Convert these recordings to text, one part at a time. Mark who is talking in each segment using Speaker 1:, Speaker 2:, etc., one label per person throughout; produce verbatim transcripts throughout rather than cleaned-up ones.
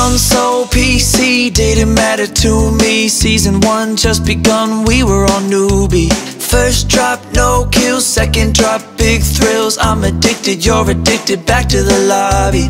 Speaker 1: Console, P C, didn't matter to me. Season one just begun, we were all newbie. First drop, no kills, second drop, big thrills. I'm addicted, you're addicted, back to the lobby.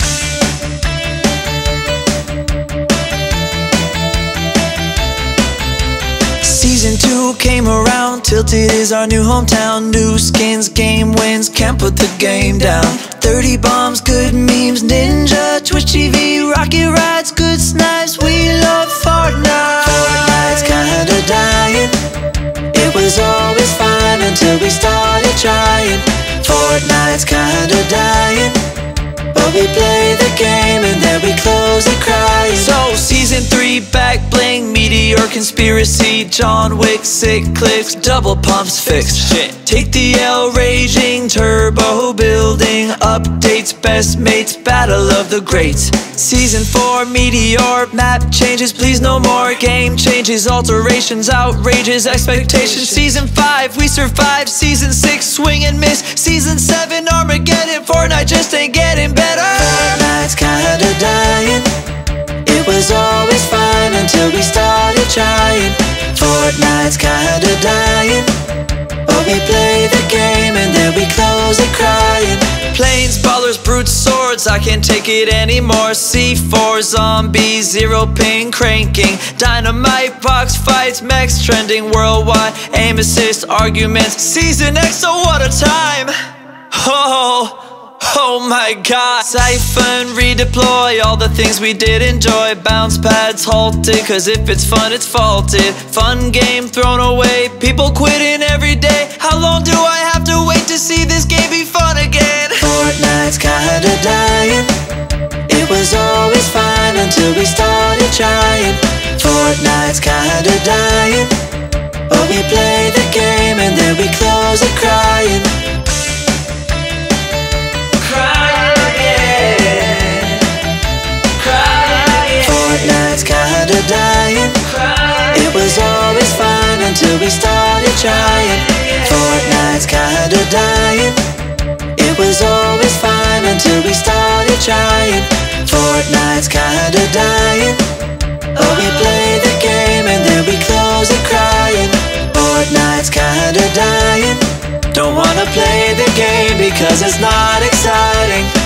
Speaker 1: Season two came around, Tilted is our new hometown. New skins, game wins, can't put the game down. Thirty bombs, good memes, Ninja, Twitch T V, rocket rides, good snipes, we love Fortnite. Fortnite's kinda dying, it was always fine until we started trying. Fortnite's kinda dying, but we play the game and then we close it crying. So season three, back bling, Meteor conspiracy, John Wick, sick clicks, double pumps fixed. Shit. Take the L, raging, turbo building, updates, best mates, battle of the greats. Season four, Meteor, map changes, please no more game changes, alterations, outrages, expectations. Season five, we survived. Season six, swing and miss. Season seven, Armageddon, Fortnite just ain't getting better. Fortnite's kinda dying, it was always fine until we started trying. Fortnite's kinda dying, but we play the game and then we close it crying. Planes, ballers, brute swords, I can't take it anymore. C four, zombies, zero ping cranking, dynamite box fights, mechs trending worldwide, aim assist arguments. Season X, so what a time! Oh, oh my god. Siphon, redeploy, all the things we did enjoy. Bounce pads halted, cause if it's fun it's faulted. Fun game thrown away, people quitting every day. How long do I have to wait to see this game be fun again? Fortnite's kinda dying, it was always fine until we started trying. Fortnite's kinda dying, but we play the game and then we close it crying. Fortnite's kinda dying, it was always fine until we started trying. Fortnite's kinda dying, it was always fine until we started trying. Fortnite's kinda dying, but we play the game and then we close it crying. Fortnite's kinda dying, don't wanna play the game because it's not exciting.